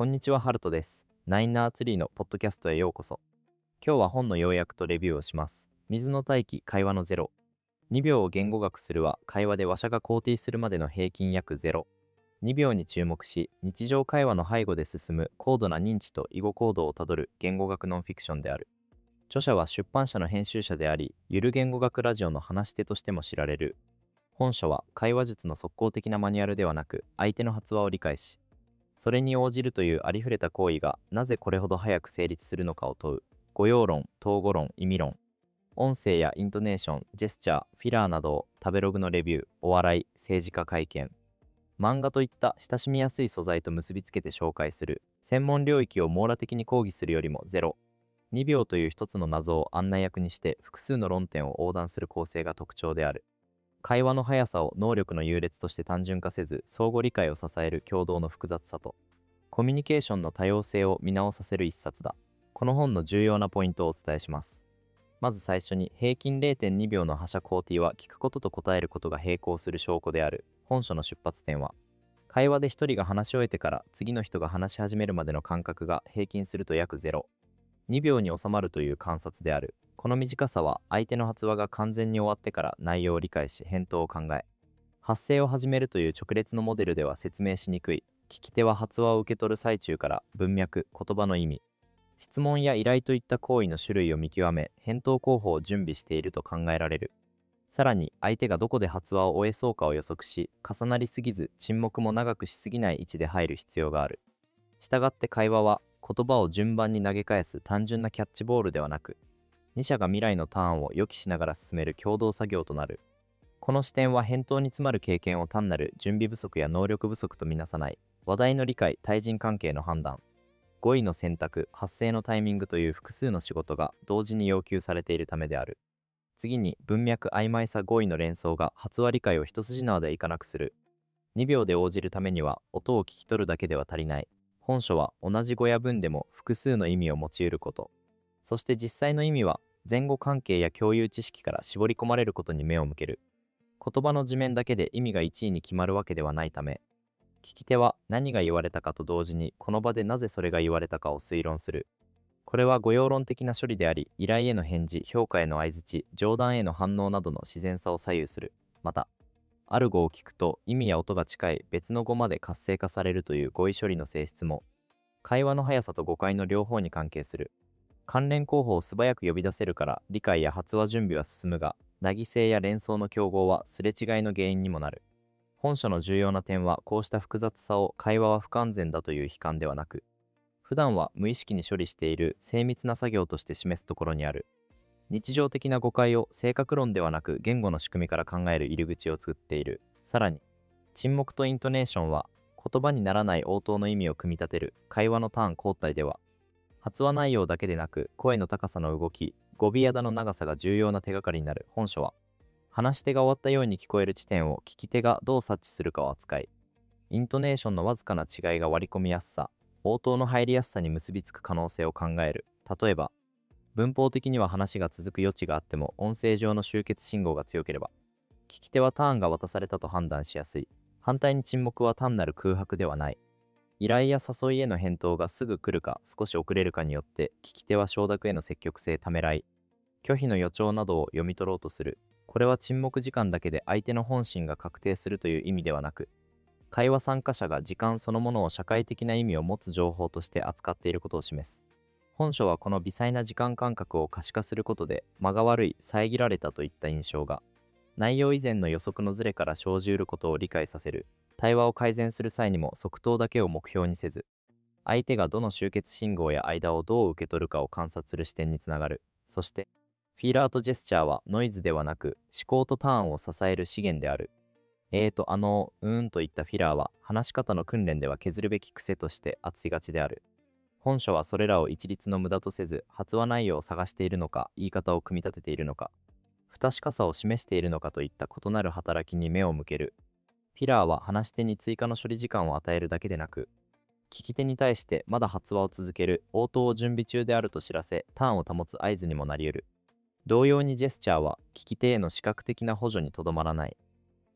こんにちは、ハルトです。ナインナーツリーのポッドキャストへようこそ。今日は本の要約とレビューをします。水の大気、会話のゼロ。2秒を言語学するは、会話で話者が肯定するまでの平均約ゼロ。2秒に注目し、日常会話の背後で進む高度な認知と囲碁行動をたどる言語学ノンフィクションである。著者は出版社の編集者であり、ゆる言語学ラジオの話し手としても知られる。本書は会話術の即効的なマニュアルではなく、相手の発話を理解し、それに応じるというありふれた行為がなぜこれほど早く成立するのかを問う。語用論、統語論、意味論。音声やイントネーション、ジェスチャー、フィラーなどを食べログのレビュー、お笑い、政治家会見、漫画といった親しみやすい素材と結びつけて紹介する。専門領域を網羅的に講義するよりもゼロ。2秒という一つの謎を案内役にして複数の論点を横断する構成が特徴である。会話の速さを能力の優劣として単純化せず、相互理解を支える共同の複雑さと、コミュニケーションの多様性を見直させる一冊だ。この本の重要なポイントをお伝えします。まず最初に、平均 0.2 秒の覇者肯定は聞くことと答えることが並行する証拠である。本書の出発点は、会話で一人が話し終えてから次の人が話し始めるまでの間隔が平均すると約0。2秒に収まるという観察である。この短さは相手の発話が完全に終わってから内容を理解し返答を考え、発声を始めるという直列のモデルでは説明しにくい。聞き手は発話を受け取る最中から文脈、言葉の意味、質問や依頼といった行為の種類を見極め、返答候補を準備していると考えられる。さらに、相手がどこで発話を終えそうかを予測し、重なりすぎず沈黙も長くしすぎない位置で入る必要がある。したがって会話は、言葉を順番に投げ返す単純なキャッチボールではなく、2者が未来のターンを予期しながら進める共同作業となる。この視点は返答に詰まる経験を単なる準備不足や能力不足とみなさない。話題の理解、対人関係の判断、語彙の選択、発声のタイミングという複数の仕事が同時に要求されているためである。次に、文脈曖昧さ語彙の連想が発話理解を一筋縄でいかなくする。2秒で応じるためには音を聞き取るだけでは足りない。本書は同じ語や文でも複数の意味を用いること。そして実際の意味は前後関係や共有知識から絞り込まれることに目を向ける。言葉の字面だけで意味が1位に決まるわけではないため、聞き手は何が言われたかと同時にこの場でなぜそれが言われたかを推論する。これは語用論的な処理であり、依頼への返事、評価への相槌、冗談への反応などの自然さを左右する。また、ある語を聞くと意味や音が近い別の語まで活性化されるという語彙処理の性質も、会話の速さと誤解の両方に関係する。関連候補を素早く呼び出せるから理解や発話準備は進むが、凪ぎ性や連想の競合はすれ違いの原因にもなる。本書の重要な点は、こうした複雑さを会話は不完全だという悲観ではなく、普段は無意識に処理している精密な作業として示すところにある。日常的な誤解を性格論ではなく言語の仕組みから考える入り口を作っている。さらに、沈黙とイントネーションは言葉にならない応答の意味を組み立てる会話のターン交代では、発話内容だけでなく声の高さの動き、語尾やだの長さが重要な手がかりになる。本書は、話し手が終わったように聞こえる地点を聞き手がどう察知するかを扱い、イントネーションのわずかな違いが割り込みやすさ、応答の入りやすさに結びつく可能性を考える。例えば、文法的には話が続く余地があっても、音声上の集結信号が強ければ、聞き手はターンが渡されたと判断しやすい。反対に沈黙は単なる空白ではない。依頼や誘いへの返答がすぐ来るか少し遅れるかによって、聞き手は承諾への積極性ためらい、拒否の予兆などを読み取ろうとする。これは沈黙時間だけで相手の本心が確定するという意味ではなく、会話参加者が時間そのものを社会的な意味を持つ情報として扱っていることを示す。本書はこの微細な時間感覚を可視化することで、間が悪い、遮られたといった印象が、内容以前の予測のズレから生じうることを理解させる。対話を改善する際にも即答だけを目標にせず、相手がどの集結信号や間をどう受け取るかを観察する視点につながる。そして、フィーラーとジェスチャーはノイズではなく思考とターンを支える資源である。といったフィラーは話し方の訓練では削るべき癖として扱いがちである。本書はそれらを一律の無駄とせず、発話内容を探しているのか、言い方を組み立てているのか、不確かさを示しているのかといった異なる働きに目を向ける。フィラーは話し手に追加の処理時間を与えるだけでなく、聞き手に対してまだ発話を続ける、応答を準備中であると知らせ、ターンを保つ合図にもなり得る。同様にジェスチャーは聞き手への視覚的な補助にとどまらない。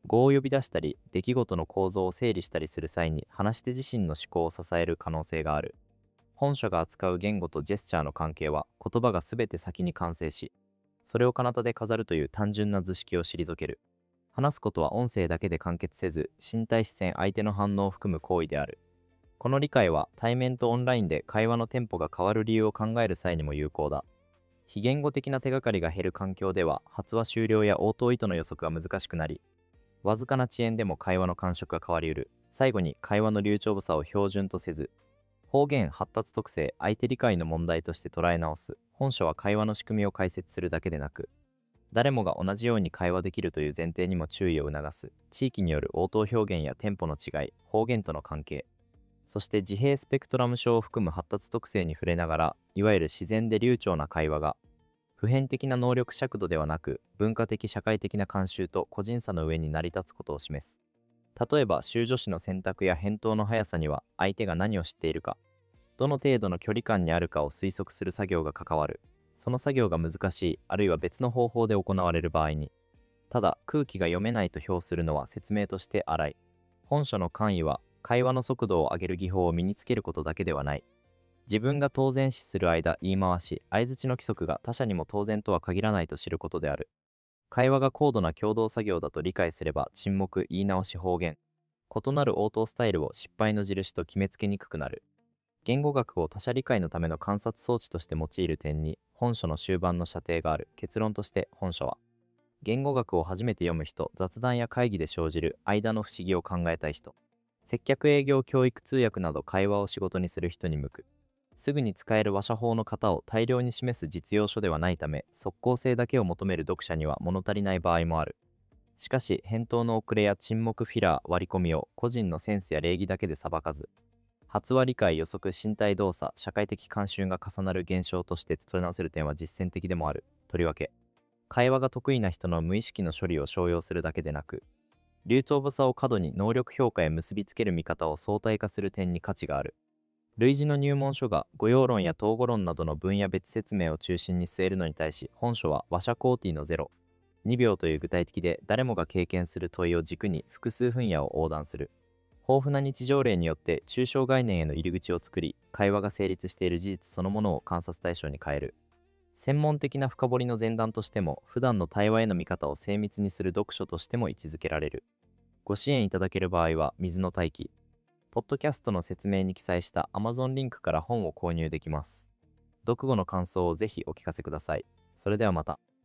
語を呼び出したり、出来事の構造を整理したりする際に話し手自身の思考を支える可能性がある。本書が扱う言語とジェスチャーの関係は、言葉が全て先に完成し、それを彼方で飾るという単純な図式を退ける。話すことは音声だけで完結せず、身体視線、相手の反応を含む行為である。この理解は対面とオンラインで会話のテンポが変わる理由を考える際にも有効だ。非言語的な手がかりが減る環境では、発話終了や応答意図の予測が難しくなり、わずかな遅延でも会話の感触が変わりうる。最後に、会話の流暢さを標準とせず、方言発達特性、相手理解の問題として捉え直す。本書は会話の仕組みを解説するだけでなく、誰もが同じように会話できるという前提にも注意を促す。地域による応答表現やテンポの違い、方言との関係、そして自閉スペクトラム症を含む発達特性に触れながら、いわゆる自然で流暢な会話が、普遍的な能力尺度ではなく、文化的社会的な慣習と個人差の上に成り立つことを示す。例えば、修助詞の選択や返答の速さには、相手が何を知っているか、どの程度の距離感にあるかを推測する作業が関わる。その作業が難しい、あるいは別の方法で行われる場合に、ただ空気が読めないと評するのは説明として荒い。本書の簡意は、会話の速度を上げる技法を身につけることだけではない。自分が当然視する間、言い回し、相槌の規則が他者にも当然とは限らないと知ることである。会話が高度な共同作業だと理解すれば、沈黙、言い直し、方言、異なる応答スタイルを失敗の印と決めつけにくくなる。言語学を他者理解のための観察装置として用いる点に、本書の終盤の射程がある。結論として、本書は、言語学を初めて読む人、雑談や会議で生じる間の不思議を考えたい人、接客営業教育通訳など会話を仕事にする人に向く。すぐに使える話者法の型を大量に示す実用書ではないため、即効性だけを求める読者には物足りない場合もある。しかし、返答の遅れや沈黙フィラー、割り込みを個人のセンスや礼儀だけで裁かず、発話理解、予測、身体動作、社会的慣習が重なる現象として取り直せる点は実践的でもある。とりわけ、会話が得意な人の無意識の処理を商用するだけでなく、流暢さを過度に能力評価へ結びつける見方を相対化する点に価値がある。類似の入門書が語用論や統合論などの分野別説明を中心に据えるのに対し、本書は話者コーティの0、2秒という具体的で誰もが経験する問いを軸に複数分野を横断する。豊富な日常例によって抽象概念への入り口を作り、会話が成立している事実そのものを観察対象に変える。専門的な深掘りの前段としても、普段の対話への見方を精密にする読書としても位置づけられる。ご支援いただける場合は、水の大気、ポッドキャストの説明に記載した Amazon リンクから本を購入できます。読後の感想をぜひお聞かせください。それではまた。